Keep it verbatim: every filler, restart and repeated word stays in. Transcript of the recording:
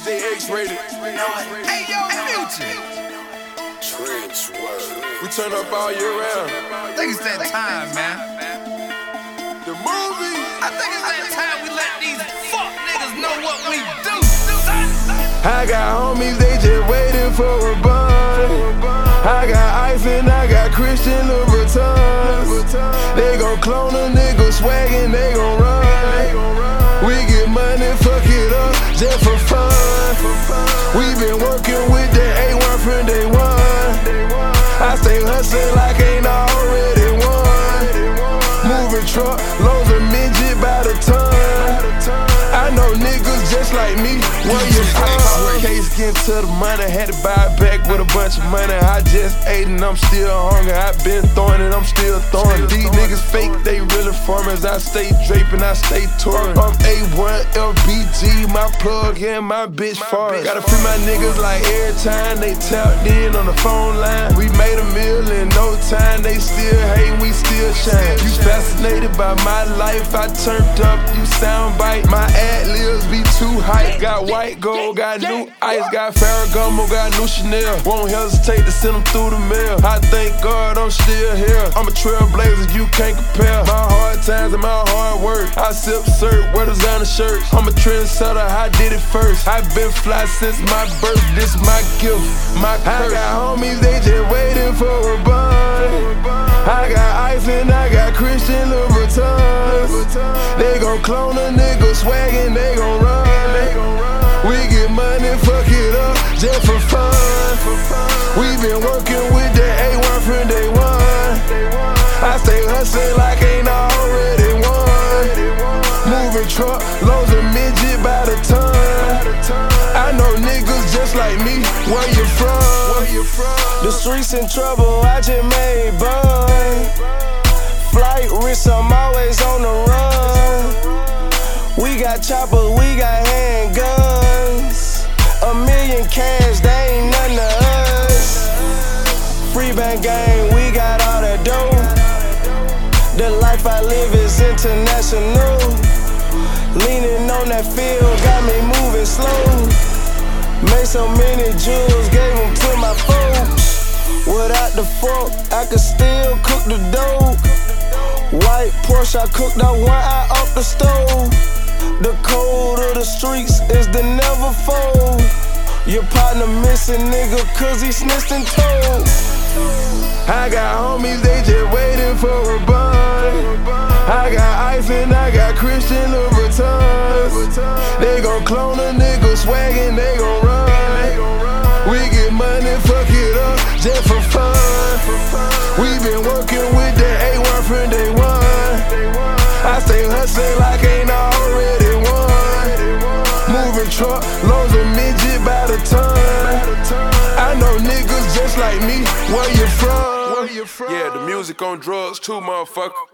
They X-rated. Hey, yo, Future. We turn up all year round. I think it's that time, man. The movie. I think it's that time we let these fuck niggas know what we do. I got homies, they just waiting for a bun. I got ice and I got Christian Louboutins. They gon' clone a nigga swaggin', they gon' run. We get money, fuck it up, just for fun. We been working with the A one from day one. I stay hustling like ain't already won. Moving truck, loads of midget by the ton. I know niggas just like me, where you from? Case getting to the money, had to buy it back with a bunch of money. I just ate and I'm still hungry. I been throwing it, I'm still throwing it. These niggas fake, they really farmers. I stay draping, I stay touring. I'm A one L B G, my plug and my bitch farm. Gotta free my niggas like every time they tapped in on the phone line. We made a meal in no time, they still hate, we still shine. You fascinated by my life, I turned up, you sound bite. My ad-libs be too hype. Got white gold, got new ice, got Ferragamo, got new Chanel. Won't hesitate to send them through the mail. I thank God I'm still here. I'm a trailblazer, you can't compare. My hard times and my hard work. I sip syrup, wear designer shirts. I'm a trendsetter, I did it first. I been fly since my birth, this my gift, my curse. I got homies, they just waiting for a bun. I got ice and I got Christian Louboutins. They gon' clone a nigga swaggin', they gon' run. We get money, fuck it up, just for fun. We been working with the A one from day one. I stay hustling like ain't already won. Moving truck, loads of midget by the ton. I know niggas just like me, where you from? The streets in trouble, I just made bun. Flight risk, I'm always on the run. We got choppers, we got handguns. A million cash, they ain't nothing to us. Free bank gang, we got all that dough. The life I live is international. Leaning on that field, got me moving slow. Made so many jewels, gave them to my folks. Without the fork, I could still cook the dough. White Porsche, I cooked that one eye off the stove. The code of the streets is the never fold. Your partner missing, nigga, cause he snitched and told. I got homies, they just waiting for a bun. I got ice and I got Christian Louboutins. They gon' clone a nigga swaggin', they gon' run. We get money, fuck it up, just for fun. We been working with the A one from day one. I stay hustling like ain't already won. Moving truck, loads of midget by the ton. I know niggas just like me, where you from? Yeah, the music on drugs too, motherfucker.